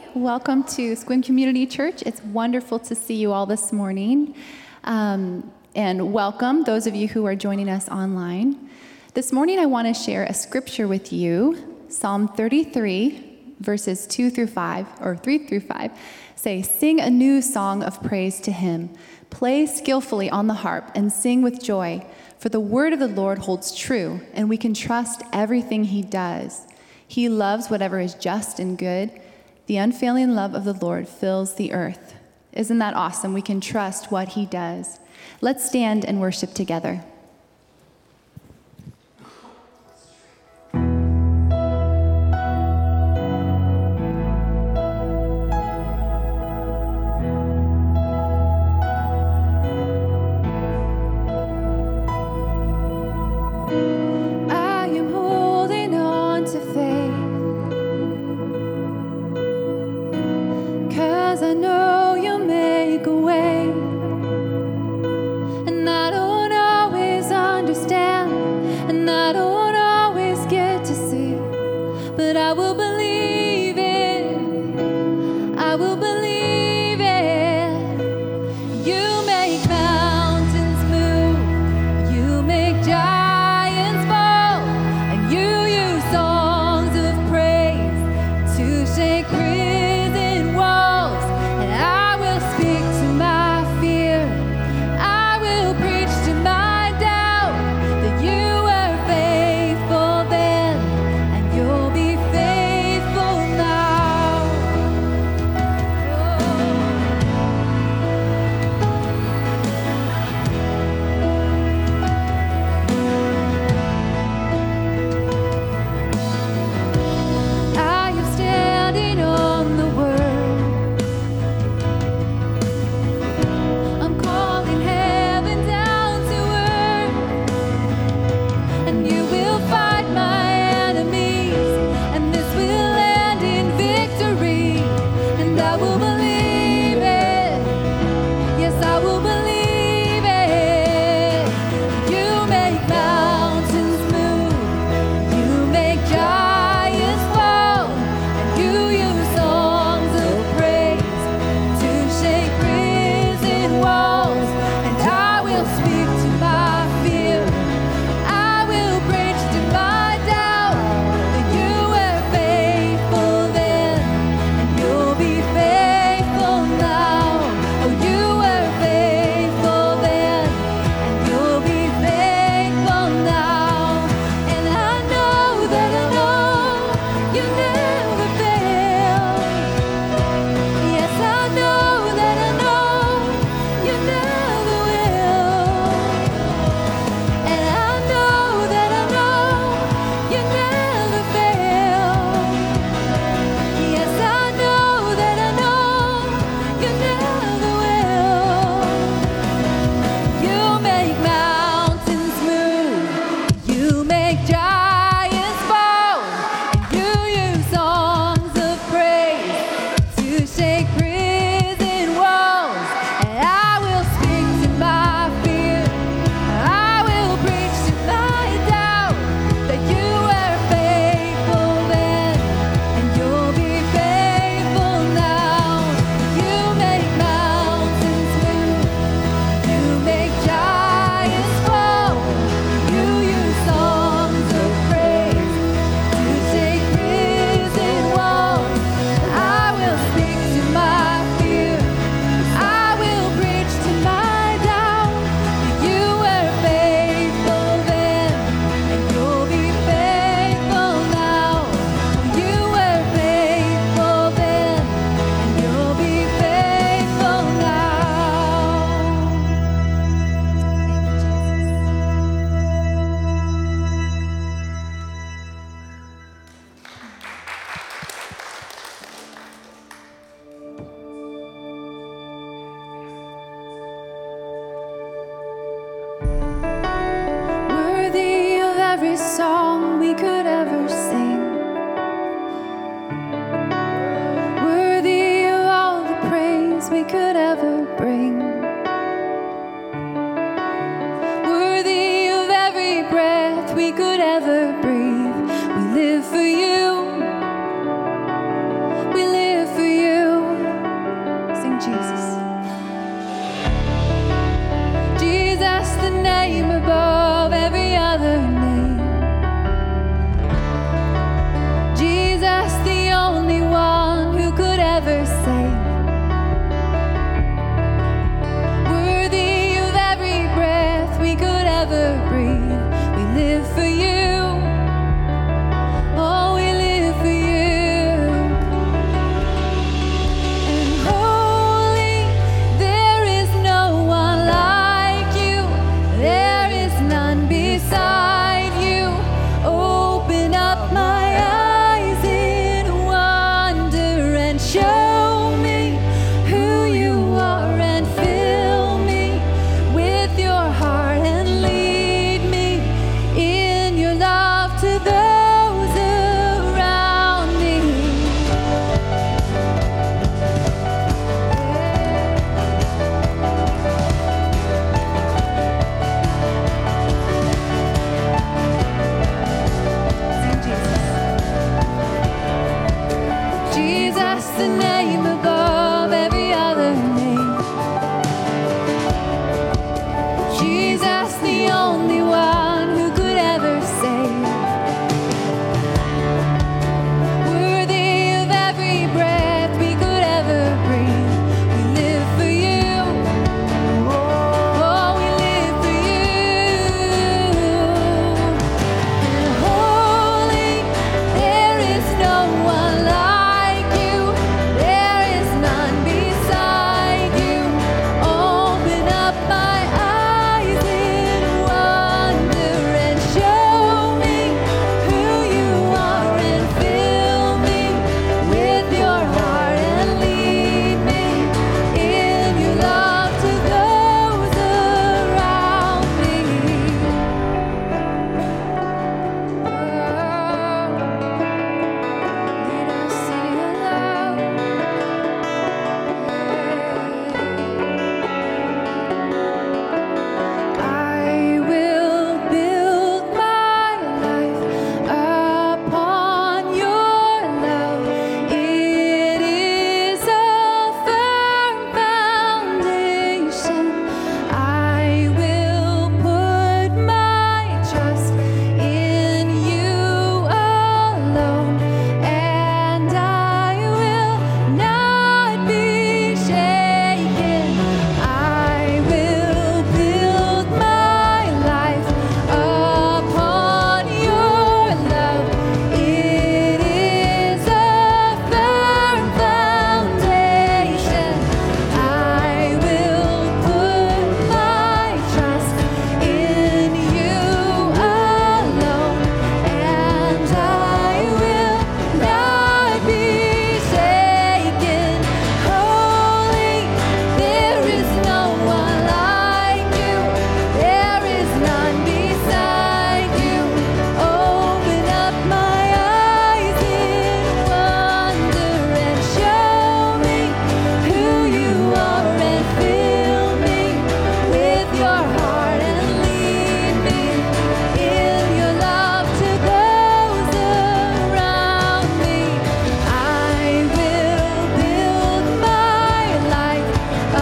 Welcome to Sequim Community Church. It's wonderful to see you all this morning. And welcome those of you who are joining us online. This morning I want to share a scripture with you. Psalm 33, verses 2 through 5, or 3 through 5, say, "Sing a new song of praise to him. Play skillfully on the harp and sing with joy. For the word of the Lord holds true, and we can trust everything he does. He loves whatever is just and good. The unfailing love of the Lord fills the earth." Isn't that awesome? We can trust what he does. Let's stand and worship together. Shake prison walls, and Jesus, the name above every other name. Jesus, the only one who could ever save. Worthy of every breath we could ever breathe. We live for you. Oh, we live for you. And holy, there is no one like you. There is none beside you. Open up my eyes in wonder and show me who you are, and fill me with your heart and lead me in your love to those around me. Lead us in your love. I will build my life upon your love. It is a firm foundation. I will put my trust in you alone, and I will not be shaken. I will build my life upon your love. It is a firm foundation. I will put my trust in you alone, and I will not be shaken. Holy, there is no one like you. There is none beside you. Open up my eyes in wonder and show me who you are, and fill me with your heart and lead me in your love to those around me. I will build my life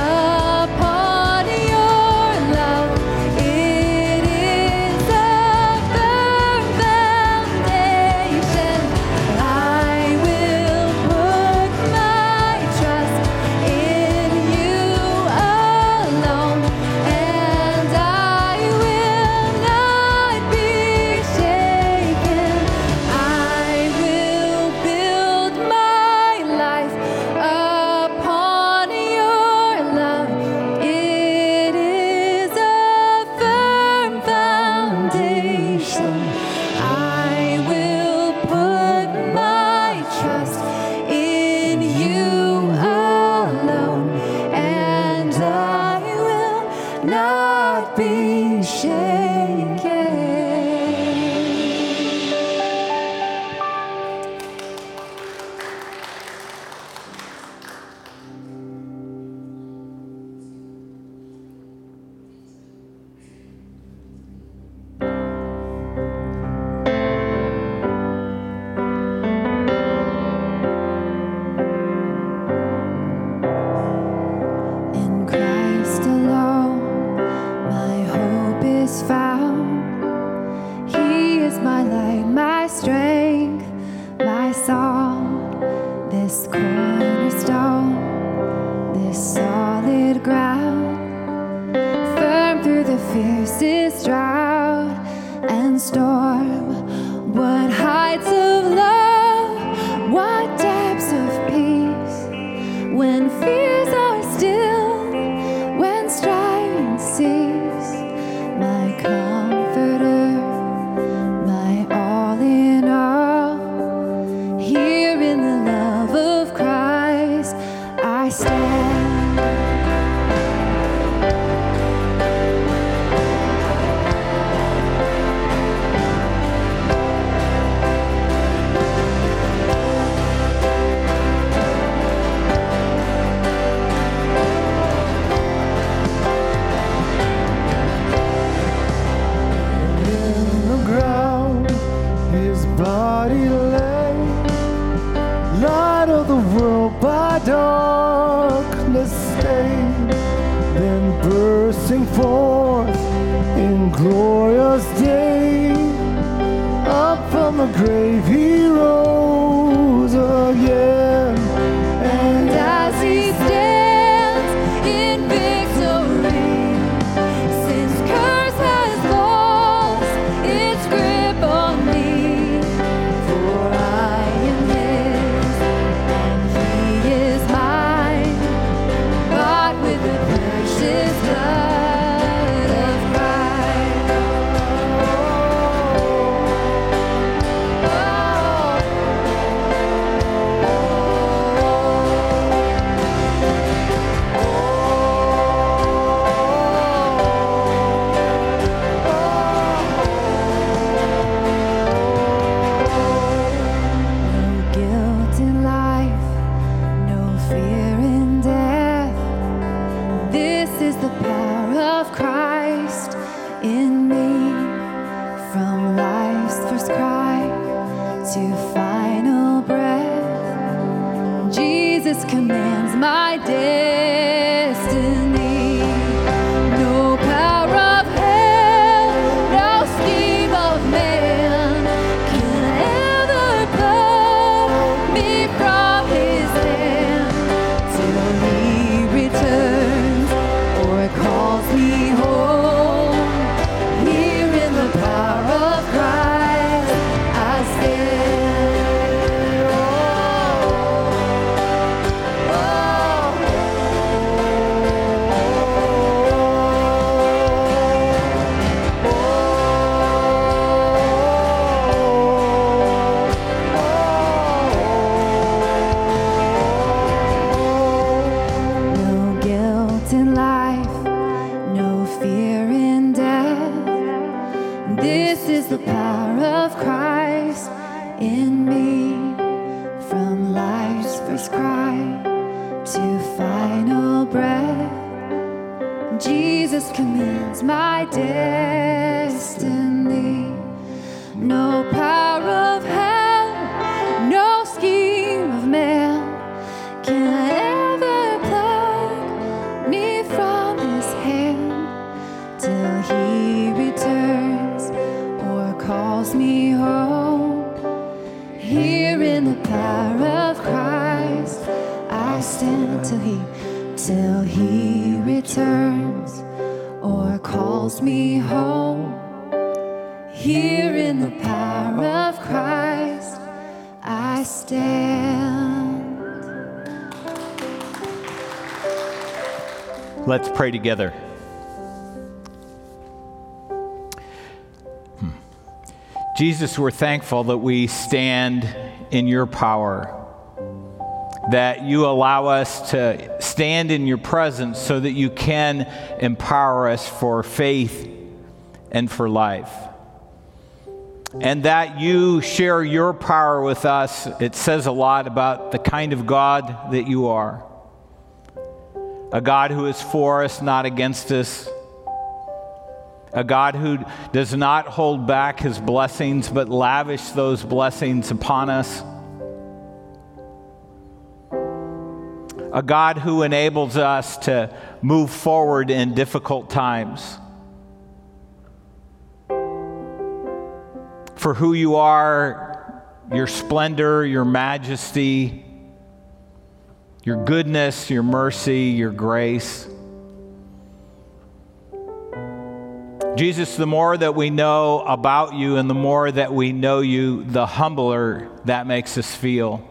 upon your love. It is a firm foundation. I will put my trust in you alone, and I will not be shaken. I will build my life upon your love. It is a firm foundation. I will put my trust in you alone, and I will not be shaken. In Christ alone, my hope is found. He is my light, my strength, my song. This cornerstone, this solid ground, firm through the fiercest drought and storm. What heights of love, what depths of peace, when fears are still, when striving cease. My comforter, my all in all, here in the love of Christ I stand. held by darkness stained, then bursting forth in glorious day, up from the grave he rose again. And as he stands in victory, sin's curse has lost its grip on me, for I am his and he is mine, bought with the precious blood of Christ. No guilt in life, no fear in death. This is the power of Christ in me. From life's first cry to final breath, Jesus commands my destiny. No power of hell, no scheme of man can ever pluck me from his hand till he returns or calls me home. Here in the power of Christ I stand. No guilt in life, no fear in death. This is the power of Christ in me. From life's first cry to final breath, Jesus commands my destiny. No power of hell, no scheme of man can ever pluck me from his hand till he returns or calls me home. Here in the power of Christ I stand till he returns or calls me home. Here in the power of Christ I stand. Let's pray together. Jesus, we're thankful that we stand in your power, that you allow us to stand in your presence so that you can empower us for faith and for life. And that you share your power with us. It says a lot about the kind of God that you are. A God who is for us, not against us. A God who does not hold back his blessings, but lavish those blessings upon us. A God who enables us to move forward in difficult times. For who you are, your splendor, your majesty, your goodness, your mercy, your grace. Jesus, the more that we know about you and the more that we know you, the humbler that makes us feel.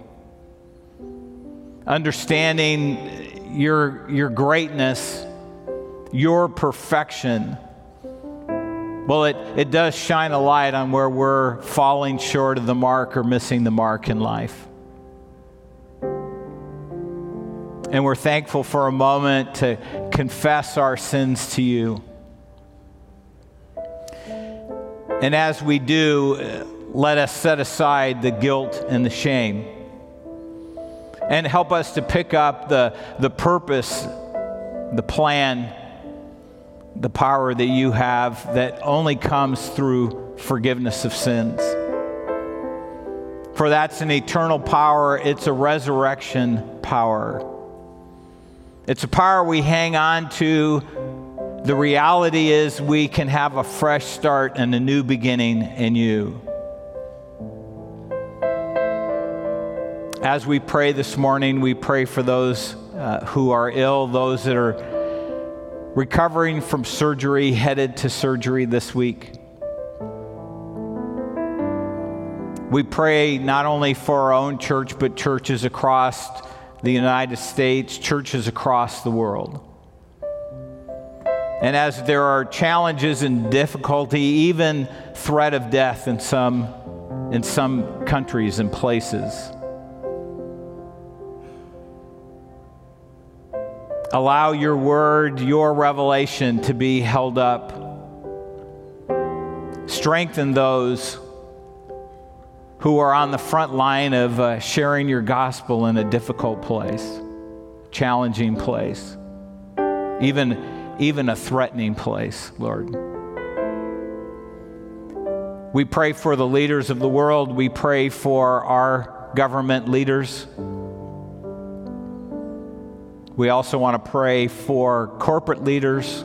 Understanding your greatness, your perfection, well, it does shine a light on where we're falling short of the mark or missing the mark in life. And we're thankful for a moment to confess our sins to you. And as we do, let us set aside the guilt and the shame. And help us to pick up the purpose, the plan, the power that you have that only comes through forgiveness of sins. For that's an eternal power. It's a resurrection power. It's a power we hang on to. The reality is we can have a fresh start and a new beginning in you. As we pray this morning, we pray for those who are ill, those that are recovering from surgery, headed to surgery this week. We pray not only for our own church, but churches across the United States, churches across the world. And as there are challenges and difficulty, even threat of death in some countries and places, allow your word, your revelation to be held up. Strengthen those who are on the front line of sharing your gospel in a difficult place, challenging place, even a threatening place, Lord. We pray for the leaders of the world. We pray for our government leaders. We also want to pray for corporate leaders.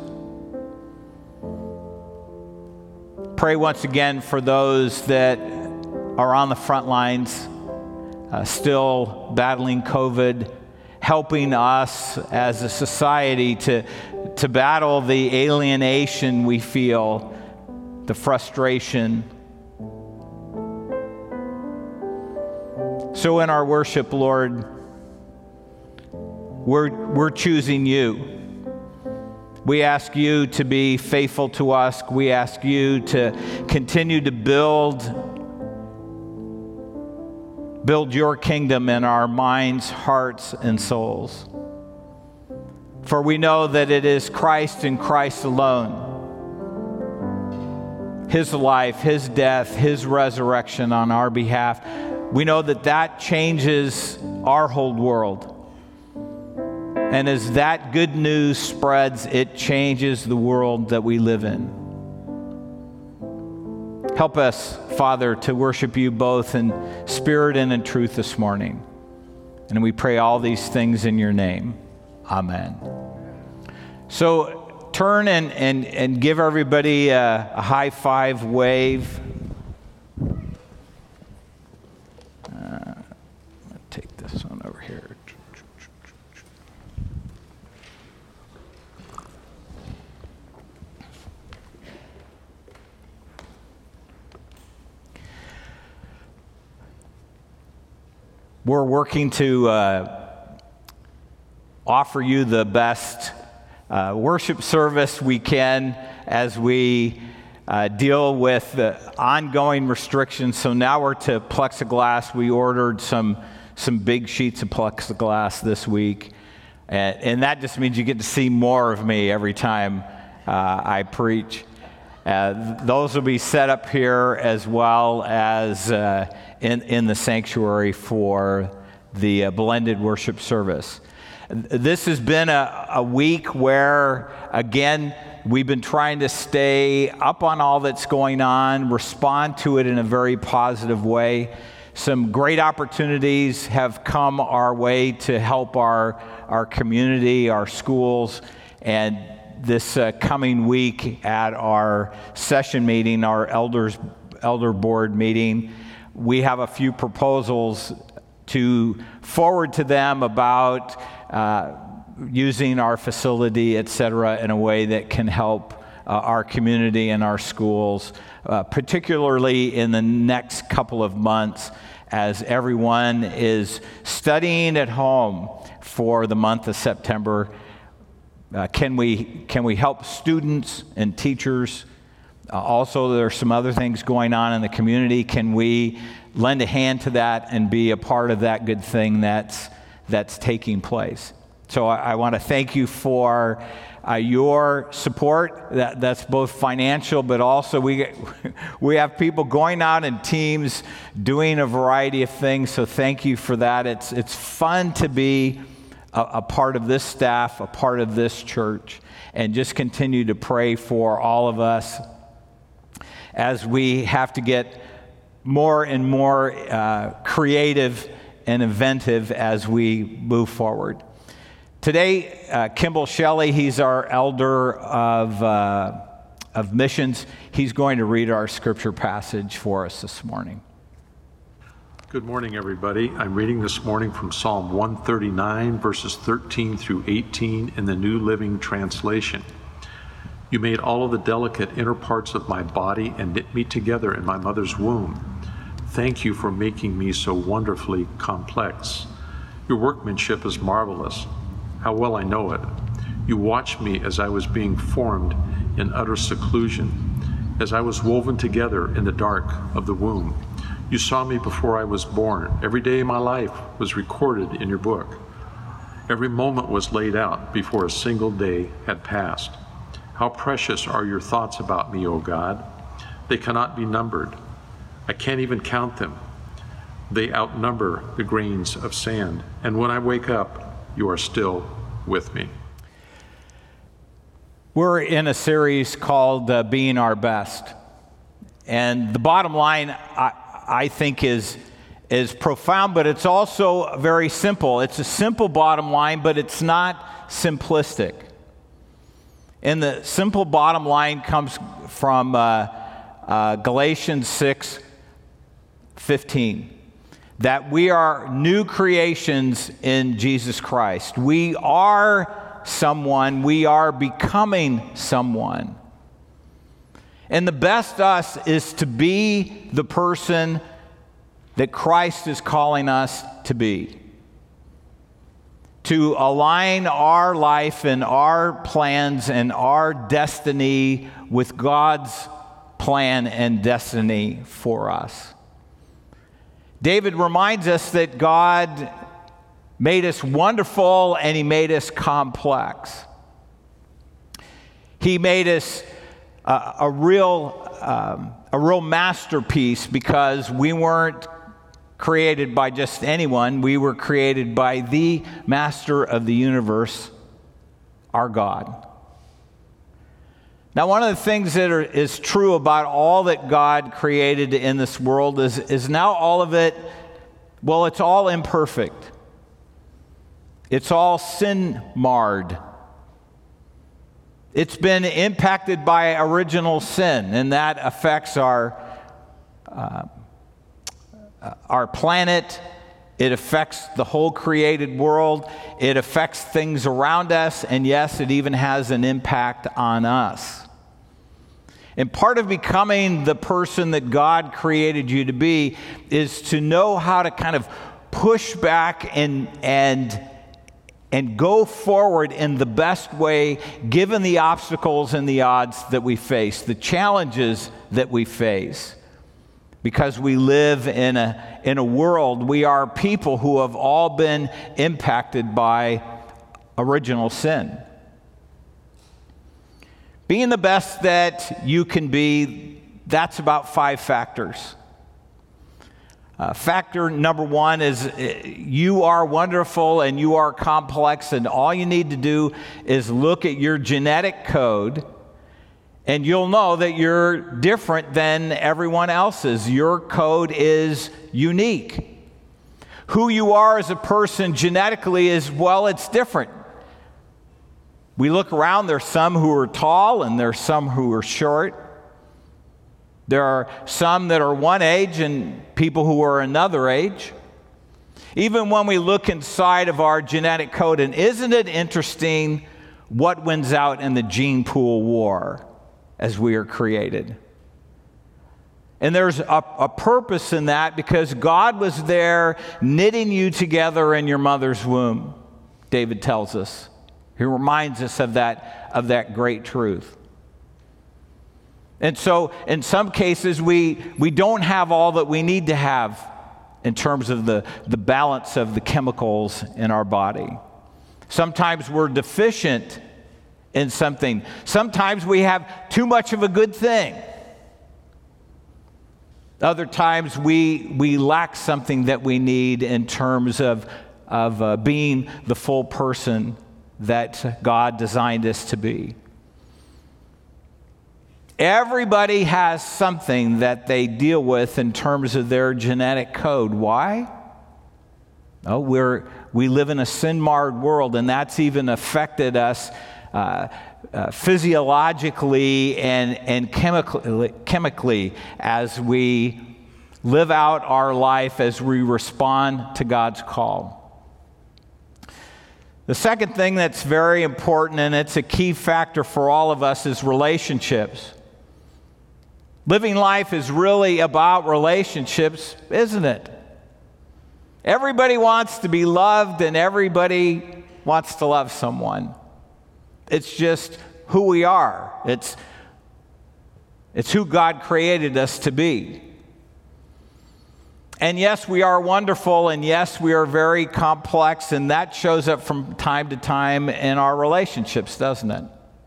Pray once again for those that are on the front lines, still battling COVID, helping us as a society to battle the alienation we feel, the frustration. So in our worship, Lord, we're choosing you. We ask you to be faithful to us. We ask you to continue to build your kingdom in our minds, hearts, and souls. For we know that it is Christ and Christ alone, his life, his death, his resurrection on our behalf. We know that changes our whole world. And as that good news spreads, it changes the world that we live in. Help us, Father, to worship you both in spirit and in truth this morning. And we pray all these things in your name. Amen. So turn and give everybody a high five wave. Take this one over here. We're working to offer you the best worship service we can as we deal with the ongoing restrictions. So now we're to plexiglass. We ordered some big sheets of plexiglass this week. And that just means you get to see more of me every time I preach. Those will be set up here as well as in the sanctuary for the blended worship service. This has been a week where, again, we've been trying to stay up on all that's going on, respond to it in a very positive way. Some great opportunities have come our way to help our community, our schools, and this coming week at our session meeting, our elder board meeting, we have a few proposals to forward to them about using our facility, et cetera, in a way that can help our community and our schools, particularly in the next couple of months as everyone is studying at home for the month of September. Can we help students and teachers? Also, there are some other things going on in the community. Can we lend a hand to that and be a part of that good thing that's taking place? So I want to thank you for your support. That's both financial, but also we have people going out in teams doing a variety of things. So thank you for that. It's fun to be a part of this staff, a part of this church, and just continue to pray for all of us as we have to get more and more creative and inventive as we move forward. Today, Kimball Shelley, he's our elder of missions. He's going to read our scripture passage for us this morning. Good morning, everybody. I'm reading this morning from Psalm 139, verses 13 through 18 in the New Living Translation. You made all of the delicate inner parts of my body and knit me together in my mother's womb. Thank you for making me so wonderfully complex. Your workmanship is marvelous. How well I know it. You watched me as I was being formed in utter seclusion, as I was woven together in the dark of the womb. You saw me before I was born. Every day of my life was recorded in your book. Every moment was laid out before a single day had passed. How precious are your thoughts about me, O God. They cannot be numbered. I can't even count them. They outnumber the grains of sand. And when I wake up, you are still with me. We're in a series called Being Our Best. And the bottom line, I think, is profound, but it's also very simple. It's a simple bottom line, but it's not simplistic. And the simple bottom line comes from Galatians 6:15, that we are new creations in Jesus Christ. We are someone, we are becoming someone. And the best us is to be the person that Christ is calling us to be. To align our life and our plans and our destiny with God's plan and destiny for us. David reminds us that God made us wonderful and He made us complex. He made us a real masterpiece, because we weren't created by just anyone. We were created by the master of the universe, our God. Now, one of the things that is true about all that God created in this world is now all of it, well, it's all imperfect. It's all sin-marred. It's been impacted by original sin, and that affects our planet. It affects the whole created world. It affects things around us, and yes, it even has an impact on us. And part of becoming the person that God created you to be is to know how to kind of push back and go forward in the best way, given the obstacles and the odds that we face, the challenges that we face. Because we live in a world, we are people who have all been impacted by original sin. Being the best that you can be, that's about 5 factors. Factor number 1 is you are wonderful and you are complex, and all you need to do is look at your genetic code, and you'll know that you're different than everyone else's. Your code is unique. Who you are as a person genetically is, well, it's different. We look around, there's some who are tall and there's some who are short. There are some that are one age and people who are another age. Even when we look inside of our genetic code, and isn't it interesting what wins out in the gene pool war as we are created? And there's a purpose in that, because God was there knitting you together in your mother's womb, David tells us. He reminds us of that great truth. And so in some cases, we don't have all that we need to have in terms of the balance of the chemicals in our body. Sometimes we're deficient in something. Sometimes we have too much of a good thing. Other times we lack something that we need in terms of being the full person that God designed us to be. Everybody has something that they deal with in terms of their genetic code. Why? Oh, we live in a sin-marred world, and that's even affected us physiologically and chemically as we live out our life, as we respond to God's call. The second thing that's very important, and it's a key factor for all of us, is relationships. Living life is really about relationships, isn't it? Everybody wants to be loved, and everybody wants to love someone. It's just who we are. It's who God created us to be. And yes, we are wonderful, and yes, we are very complex, and that shows up from time to time in our relationships, doesn't it?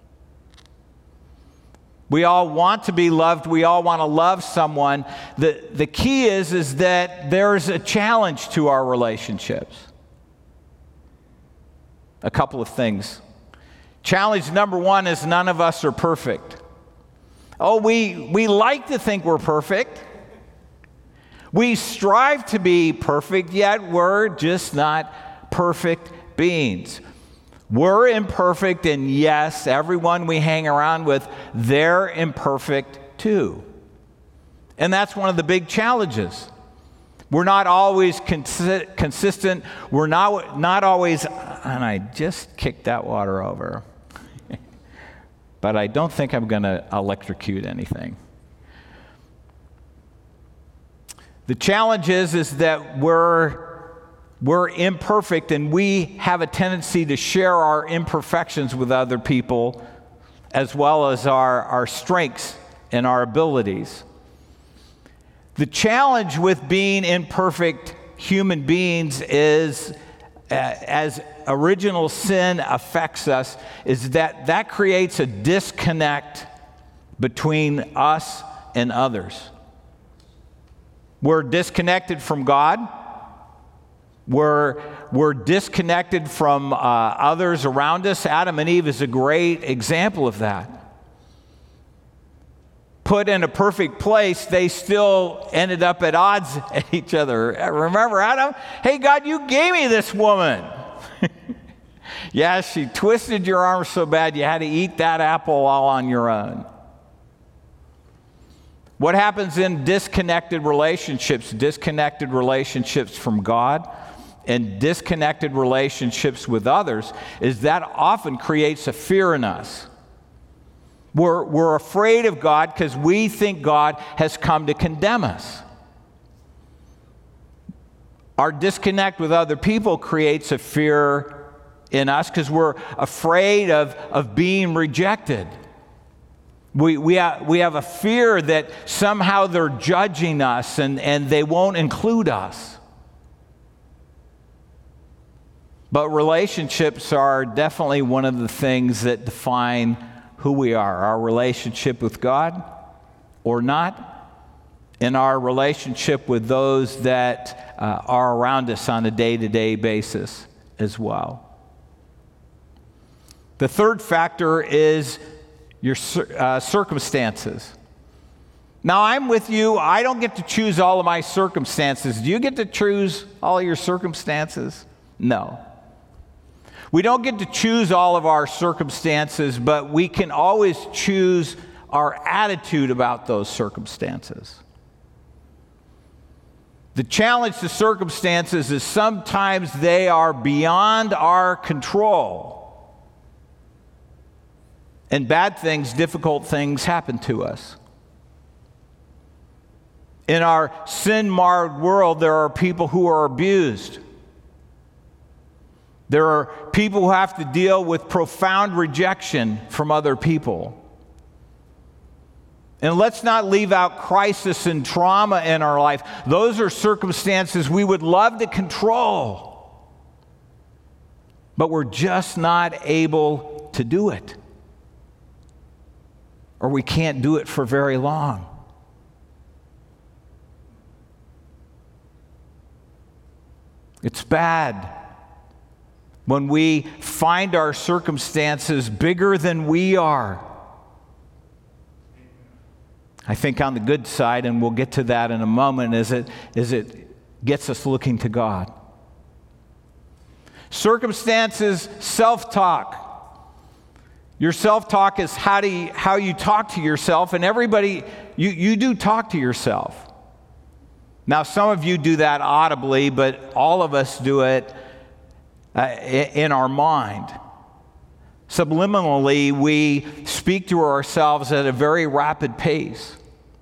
We all want to be loved. We all want to love someone. The key is that there's a challenge to our relationships. A couple of things. Challenge number one is none of us are perfect. Oh, we like to think we're perfect. We strive to be perfect, yet we're just not perfect beings. We're imperfect, and yes, everyone we hang around with, they're imperfect too. And that's one of the big challenges. We're not always consistent. We're not always, and I just kicked that water over. But I don't think I'm going to electrocute anything. The challenge is that we're imperfect, and we have a tendency to share our imperfections with other people, as well as our strengths and our abilities. The challenge with being imperfect human beings is, as original sin affects us, is that creates a disconnect between us and others. We're disconnected from God. We're disconnected from others around us. Adam and Eve is a great example of that. Put in a perfect place, they still ended up at odds at each other. Remember Adam? Hey, God, you gave me this woman. Yeah, she twisted your arm so bad you had to eat that apple all on your own. What happens in disconnected relationships from God and disconnected relationships with others, is that often creates a fear in us. We're afraid of God because we think God has come to condemn us. Our disconnect with other people creates a fear in us because we're afraid of being rejected. We have a fear that somehow they're judging us and they won't include us. But relationships are definitely one of the things that define who we are, our relationship with God or not, and our relationship with those that are around us on a day-to-day basis as well. The third factor is your circumstances. Now, I'm with you. I don't get to choose all of my circumstances. Do you get to choose all of your circumstances? No. We don't get to choose all of our circumstances, but we can always choose our attitude about those circumstances. The challenge to circumstances is sometimes they are beyond our control. And bad things, difficult things happen to us. In our sin-marred world, there are people who are abused. There are people who have to deal with profound rejection from other people. And let's not leave out crisis and trauma in our life. Those are circumstances we would love to control, but we're just not able to do it. Or we can't do it for very long. It's bad when we find our circumstances bigger than we are. I think on the good side, and we'll get to that in a moment, is it gets us looking to God. Circumstances, self-talk. Your self-talk is how you talk to yourself, and everybody, you do talk to yourself. Now, some of you do that audibly, but all of us do it in our mind. Subliminally, we speak to ourselves at a very rapid pace.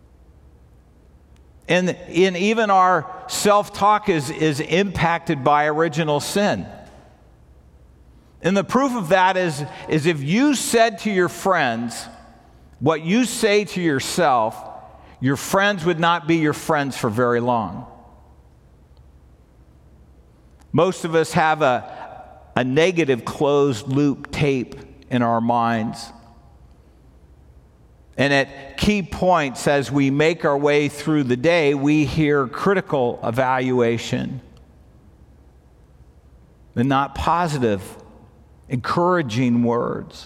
And even our self-talk is impacted by original sin. And the proof of that is if you said to your friends what you say to yourself, your friends would not be your friends for very long. Most of us have a negative closed loop tape in our minds. And at key points as we make our way through the day, we hear critical evaluation and not positive, encouraging words.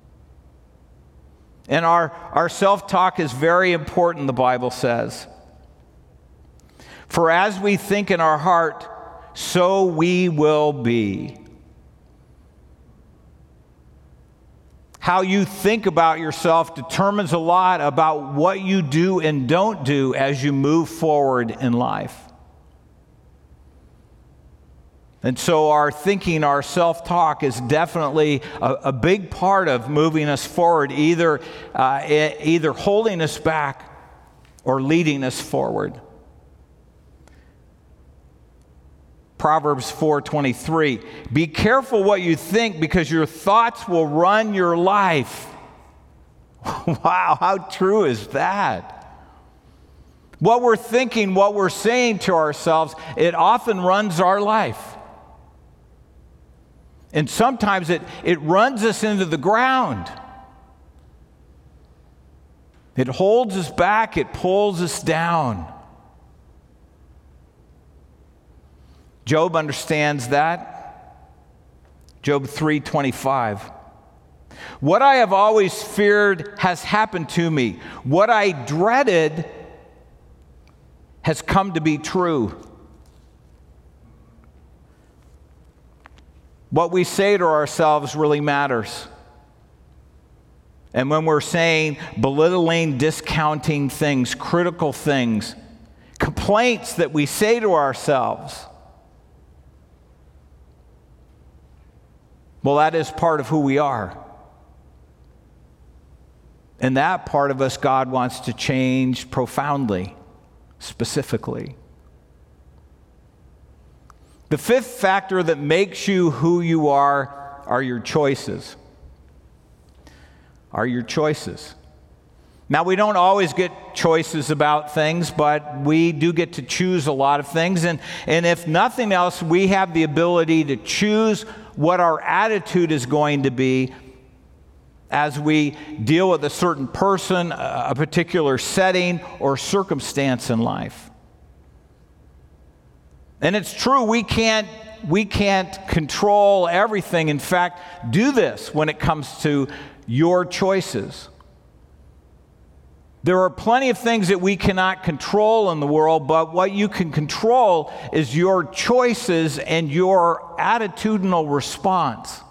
And our self-talk is very important, the Bible says. For as we think in our heart, so we will be. How you think about yourself determines a lot about what you do and don't do as you move forward in life. And so our thinking, our self-talk is definitely a big part of moving us forward, either holding us back or leading us forward. Proverbs 4:23, be careful what you think because your thoughts will run your life. Wow, how true is that? What we're thinking, what we're saying to ourselves, it often runs our life. And sometimes it runs us into the ground. It holds us back, it pulls us down. Job understands that. Job 3:25. What I have always feared has happened to me. What I dreaded has come to be true. What we say to ourselves really matters. And when we're saying belittling, discounting things, critical things, complaints that we say to ourselves, well, that is part of who we are. And that part of us, God wants to change profoundly, specifically. The fifth factor that makes you who you are your choices. Are your choices. Now, we don't always get choices about things, but we do get to choose a lot of things. And if nothing else, we have the ability to choose what our attitude is going to be as we deal with a certain person, a particular setting, or circumstance in life. And it's true, we can't control everything. In fact, do this when it comes to your choices. There are plenty of things that we cannot control in the world, but what you can control is your choices and your attitudinal response.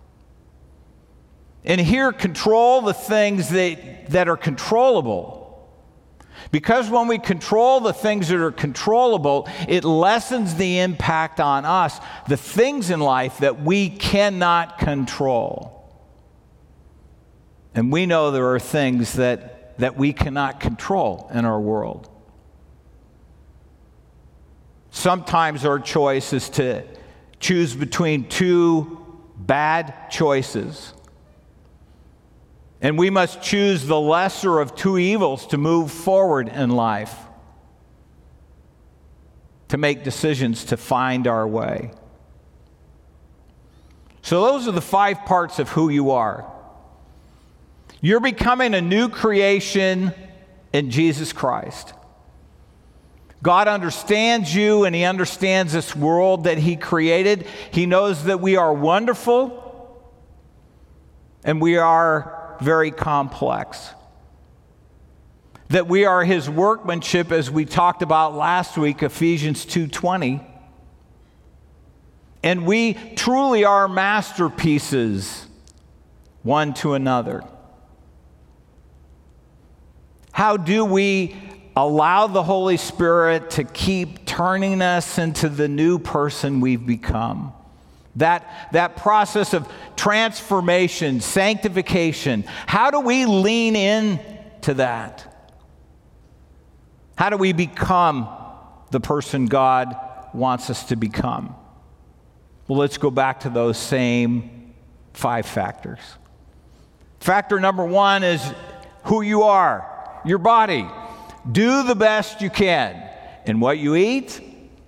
And here, control the things that are controllable. Because when we control the things that are controllable, it lessens the impact on us, the things in life that we cannot control. And we know there are things that we cannot control in our world. Sometimes our choice is to choose between two bad choices. And we must choose the lesser of two evils to move forward in life, to make decisions to find our way. So those are the 5 parts of who you are. You're becoming a new creation in Jesus Christ. God understands you, and He understands this world that He created. He knows that we are wonderful and we are very complex. that we are his workmanship, as we talked about last week, Ephesians 2:20. And we truly are masterpieces one to another. How do we allow the Holy Spirit to keep turning us into the new person we've become? That process of transformation, sanctification, how do we lean in to that? How do we become the person God wants us to become? Well, let's go back to those same 5 factors. Factor number 1 is who you are, your body. Do the best you can in what you eat,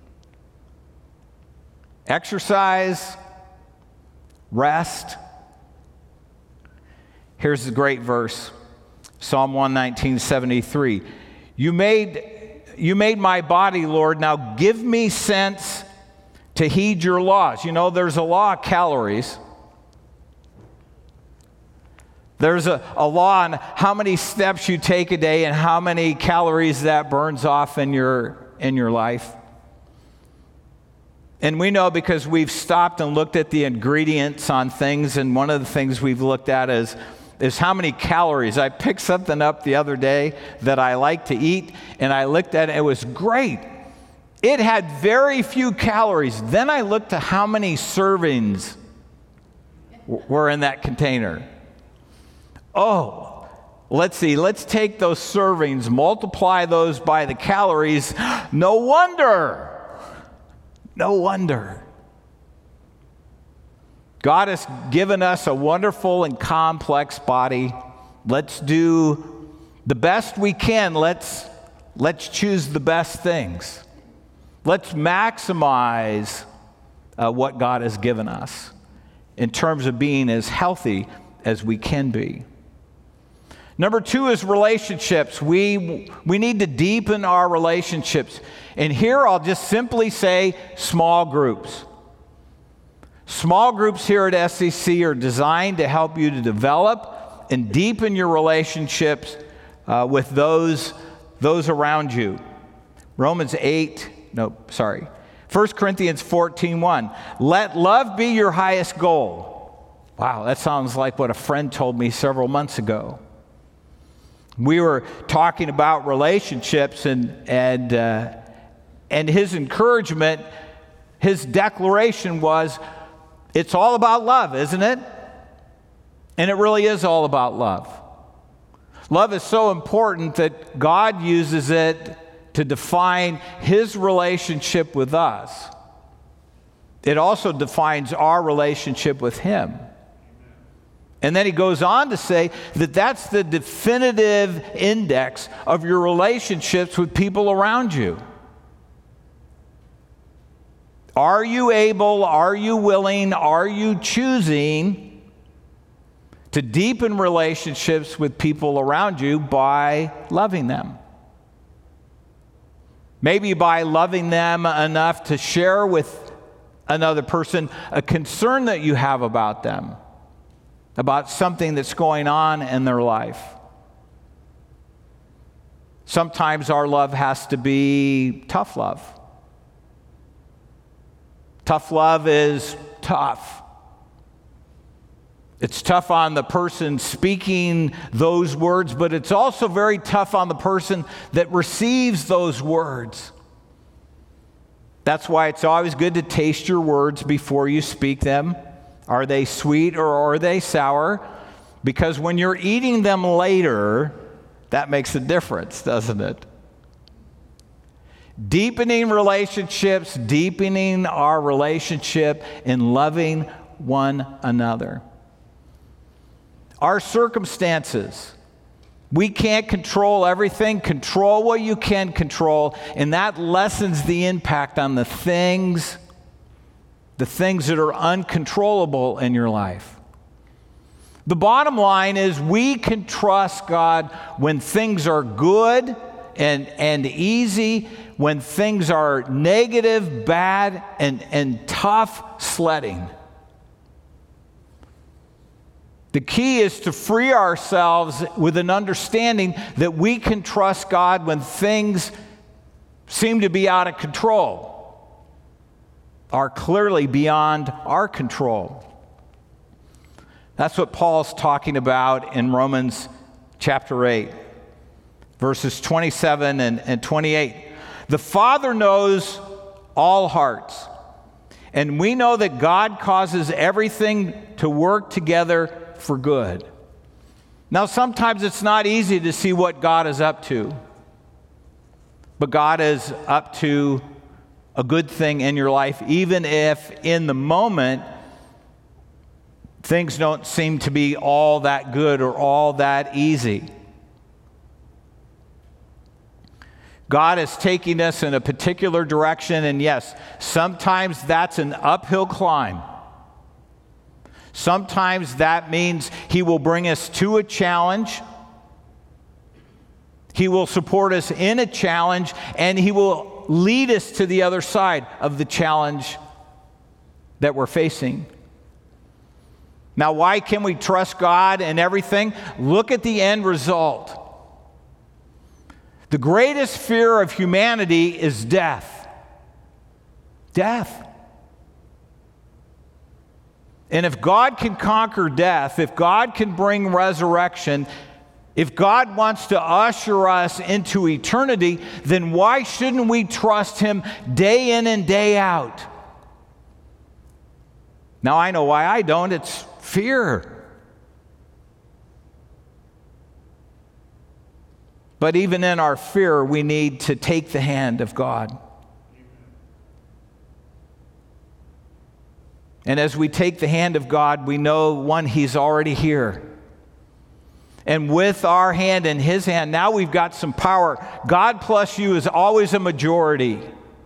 exercise, rest. Here's the great verse, Psalm 119:73. You made my body, Lord. Now give me sense to heed your laws. You know, there's a law of calories. There's a law on how many steps you take a day and how many calories that burns off in your life. And we know because we've stopped and looked at the ingredients on things, and one of the things we've looked at is how many calories. I picked something up the other day that I like to eat, and I looked at it. It was great. It had very few calories. Then I looked to how many servings were in that container. Oh, let's see. Let's take those servings, multiply those by the calories. No wonder. No wonder. God has given us a wonderful and complex body. Let's do the best we can. Let's choose the best things. Let's maximize what God has given us in terms of being as healthy as we can be. Number 2 is relationships. We need to deepen our relationships. And here I'll just simply say small groups. Small groups here at SCC are designed to help you to develop and deepen your relationships with those around you. 1 Corinthians 14:1. Let love be your highest goal. Wow, that sounds like what a friend told me several months ago. We were talking about relationships, and his encouragement, his declaration was, it's all about love, isn't it? And it really is all about love. Love is so important that God uses it to define his relationship with us. It also defines our relationship with him. And then he goes on to say that that's the definitive index of your relationships with people around you. Are you able, are you willing, are you choosing to deepen relationships with people around you by loving them? Maybe by loving them enough to share with another person a concern that you have about them, about something that's going on in their life. Sometimes our love has to be tough love. Tough love is tough. It's tough on the person speaking those words, but it's also very tough on the person that receives those words. That's why it's always good to taste your words before you speak them. Are they sweet or are they sour? Because when you're eating them later, that makes a difference, doesn't it? Deepening relationships, deepening our relationship in loving one another. Our circumstances, we can't control everything. Control what you can control, and that lessens the impact on the things that are uncontrollable in your life. The bottom line is we can trust God when things are good and easy, when things are negative, bad, and tough sledding. The key is to free ourselves with an understanding that we can trust God when things seem to be out of control, are clearly beyond our control. That's what Paul's talking about in Romans chapter 8, verses 27 and 28. The Father knows all hearts, and we know that God causes everything to work together for good. Now, sometimes it's not easy to see what God is up to, but God is up to a good thing in your life, even if in the moment things don't seem to be all that good or all that easy. God is taking us in a particular direction, and yes, sometimes that's an uphill climb. Sometimes that means He will bring us to a challenge. He will support us in a challenge, and He will lead us to the other side of the challenge that we're facing. Now, why can we trust God in everything? Look at the end result. The greatest fear of humanity is death. Death. And if God can conquer death, if God can bring resurrection, if God wants to usher us into eternity, then why shouldn't we trust Him day in and day out? Now, I know why I don't. It's fear. But even in our fear, we need to take the hand of God. And as we take the hand of God, we know, one, He's already here. And with our hand and His hand, now we've got some power. God plus you is always a majority.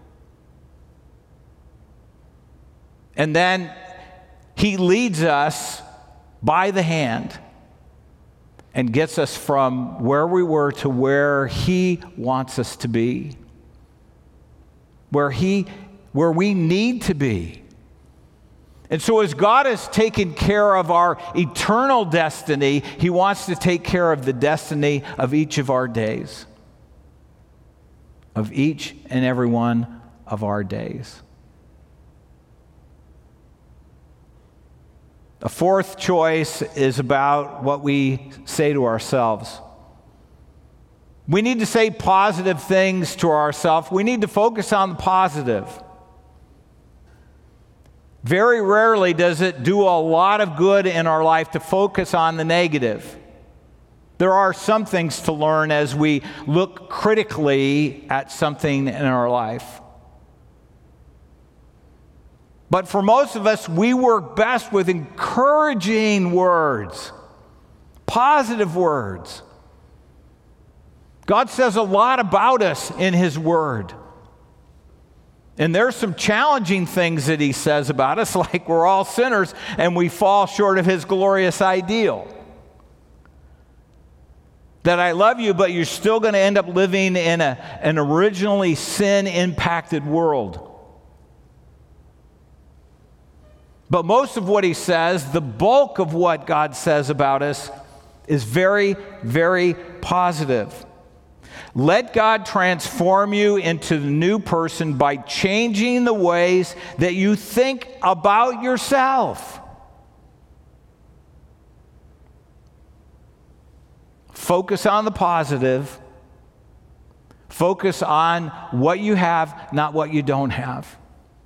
And then He leads us by the hand and gets us from where we were to where He wants us to be, where we need to be. And so as God has taken care of our eternal destiny, He wants to take care of the destiny of each of our days, of each and every one of our days. A fourth choice is about what we say to ourselves. We need to say positive things to ourselves. We need to focus on the positive. Very rarely does it do a lot of good in our life to focus on the negative. There are some things to learn as we look critically at something in our life. But for most of us, we work best with encouraging words, positive words. God says a lot about us in His Word. And there's some challenging things that He says about us, like we're all sinners and we fall short of His glorious ideal. That I love you, but you're still going to end up living in an originally sin-impacted world. But most of what He says, the bulk of what God says about us, is very, very positive. Let God transform you into the new person by changing the ways that you think about yourself. Focus on the positive. Focus on what you have, not what you don't have.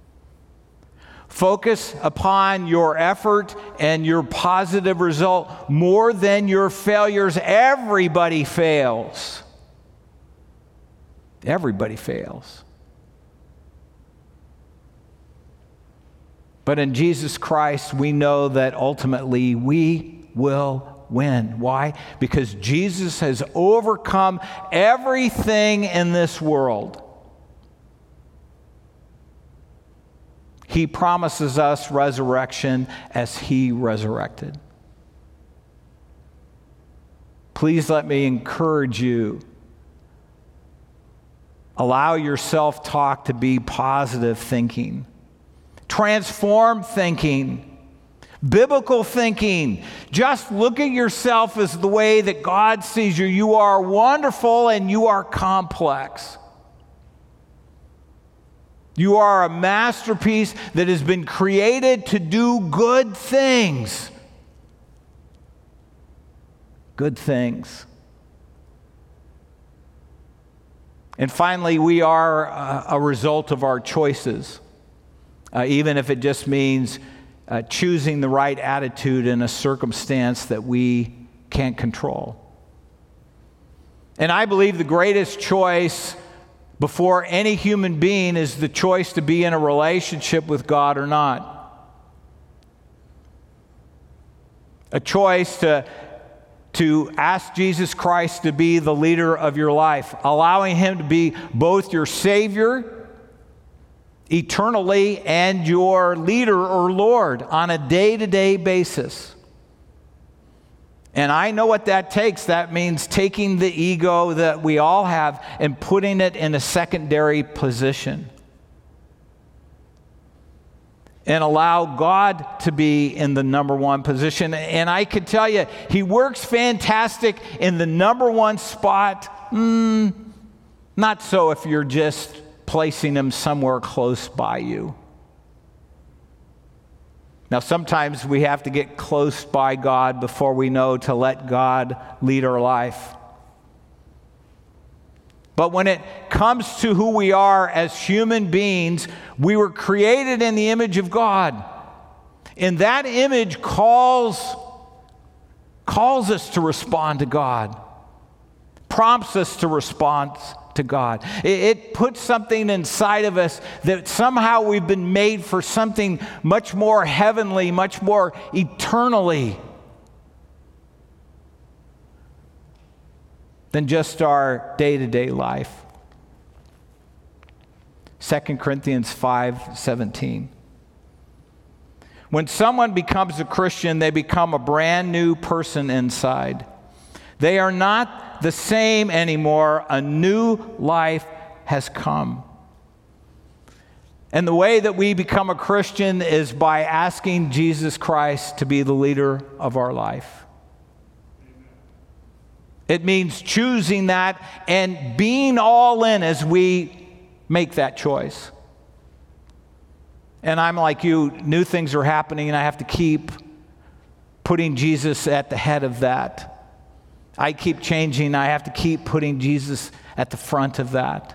Focus upon your effort and your positive result more than your failures. Everybody fails. Everybody fails. But in Jesus Christ, we know that ultimately we will win. Why? Because Jesus has overcome everything in this world. He promises us resurrection as He resurrected. Please let me encourage you. Allow your self-talk to be positive thinking. Transform thinking. Biblical thinking. Just look at yourself as the way that God sees you. You are wonderful and you are complex. You are a masterpiece that has been created to do good things. Good things. And finally, we are a result of our choices, even if it just means choosing the right attitude in a circumstance that we can't control. And I believe the greatest choice before any human being is the choice to be in a relationship with God or not. A choice to ask Jesus Christ to be the leader of your life, allowing Him to be both your Savior eternally and your leader or Lord on a day-to-day basis. And I know what that takes. That means taking the ego that we all have and putting it in a secondary position. And allow God to be in the number one position. And I can tell you, He works fantastic in the number one spot. Not so if you're just placing Him somewhere close by you. Now, sometimes we have to get close by God before we know to let God lead our life. But when it comes to who we are as human beings, we were created in the image of God. And that image calls us to respond to God, prompts us to respond to God. It puts something inside of us that somehow we've been made for something much more heavenly, much more eternally than just our day-to-day life. 2 Corinthians 5:17. When someone becomes a Christian, they become a brand new person inside. They are not the same anymore. A new life has come. And the way that we become a Christian is by asking Jesus Christ to be the leader of our life. It means choosing that and being all in as we make that choice. And I'm like you, new things are happening, and I have to keep putting Jesus at the head of that. I keep changing. I have to keep putting Jesus at the front of that.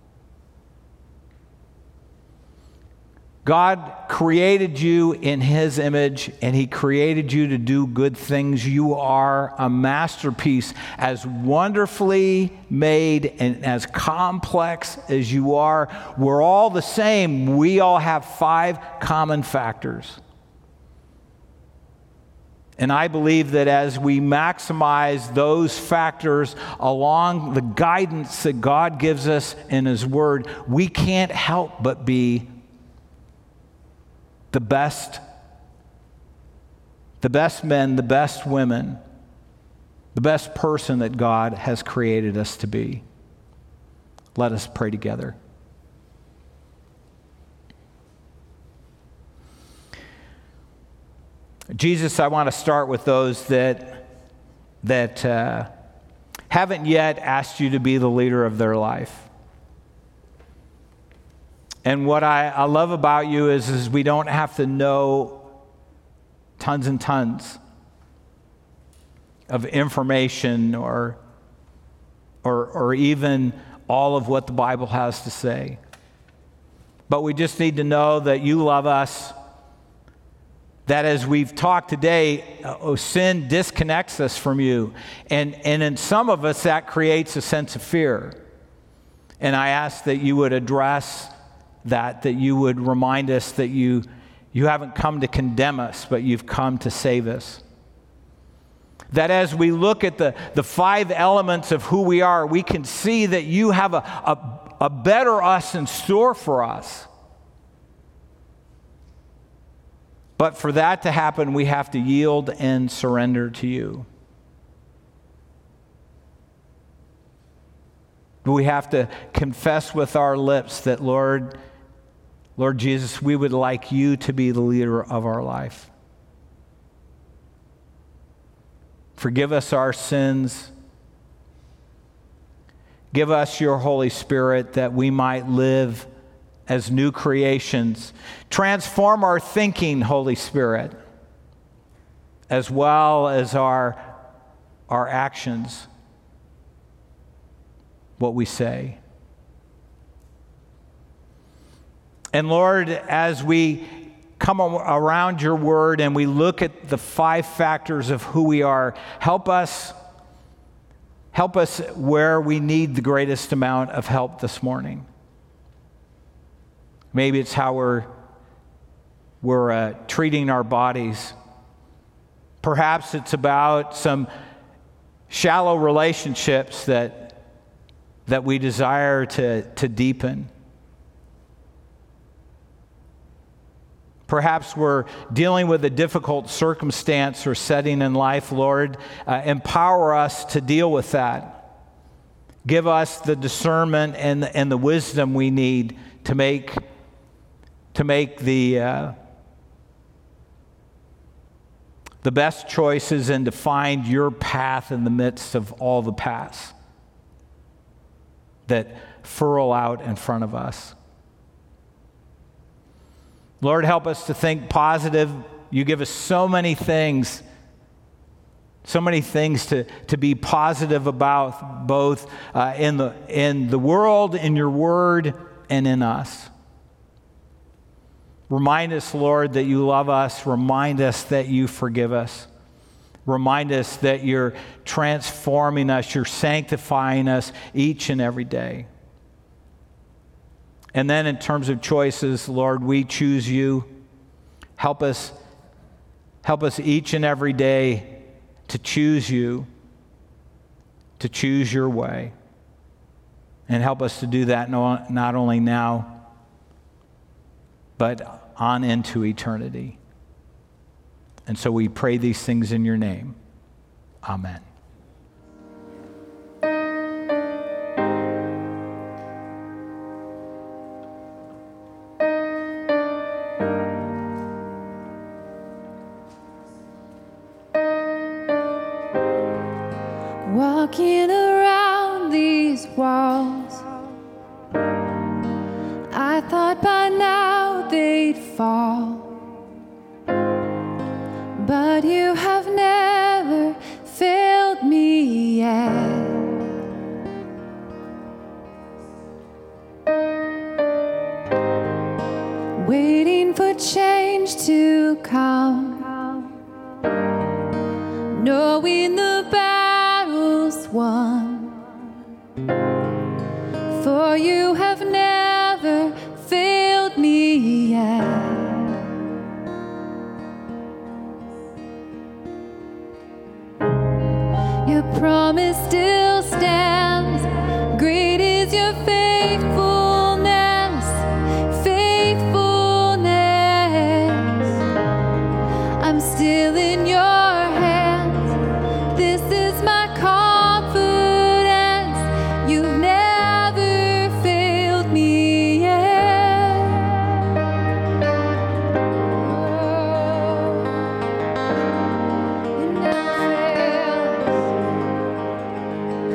God created you in His image, and He created you to do good things. You are a masterpiece, as wonderfully made and as complex as you are. We're all the same. We all have 5 common factors. And I believe that as we maximize those factors along the guidance that God gives us in His Word, we can't help but be the best men, the best women, the best person that God has created us to be. Let us pray together. Jesus, I want to start with those that haven't yet asked you to be the leader of their life. And what I love about you is we don't have to know tons and tons of information or even all of what the Bible has to say. But we just need to know that you love us, that as we've talked today, sin disconnects us from you. And in some of us, that creates a sense of fear. And I ask that you would address that you would remind us that you haven't come to condemn us, but you've come to save us. That as we look at the 5 elements of who we are, we can see that you have a better us in store for us. But for that to happen, we have to yield and surrender to you. We have to confess with our lips that, Lord Jesus, we would like you to be the leader of our life. Forgive us our sins. Give us your Holy Spirit that we might live as new creations. Transform our thinking, Holy Spirit, as well as our actions, what we say. And Lord, as we come around your word and we look at the 5 factors of who we are, help us where we need the greatest amount of help this morning. Maybe it's how we're treating our bodies. Perhaps it's about some shallow relationships that we desire to deepen. Perhaps we're dealing with a difficult circumstance or setting in life. Lord, empower us to deal with that. Give us the discernment and the wisdom we need to make the best choices and to find your path in the midst of all the paths that furrow out in front of us. Lord, help us to think positive. You give us so many things to be positive about, both in the world, in your word, and in us. Remind us, Lord, that you love us. Remind us that you forgive us. Remind us that you're transforming us, you're sanctifying us each and every day. And then in terms of choices, Lord, we choose you. Help us each and every day to choose you, to choose your way. And help us to do that not only now, but on into eternity. And so we pray these things in your name. Amen. Walking around these walls, I thought by now they'd fall, but you have never failed me yet. Waiting for change to come, knowing the battle's won, for you have never failed me yet. Your promise still stands. Great is your faithfulness, faithfulness. I'm still in your hands. This is my confidence. You've never failed me yet. You never failed.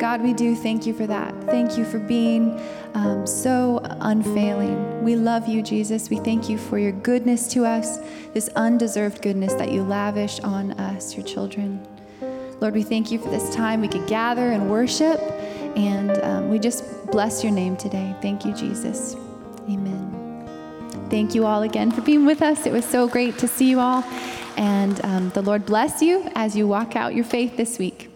God, we do thank you for that. Thank you for being so unfailing. We love you, Jesus. We thank you for your goodness to us, this undeserved goodness that you lavish on us, your children. Lord, we thank you for this time we could gather and worship, and we just bless your name today. Thank you, Jesus. Amen. Thank you all again for being with us. It was so great to see you all, and the Lord bless you as you walk out your faith this week.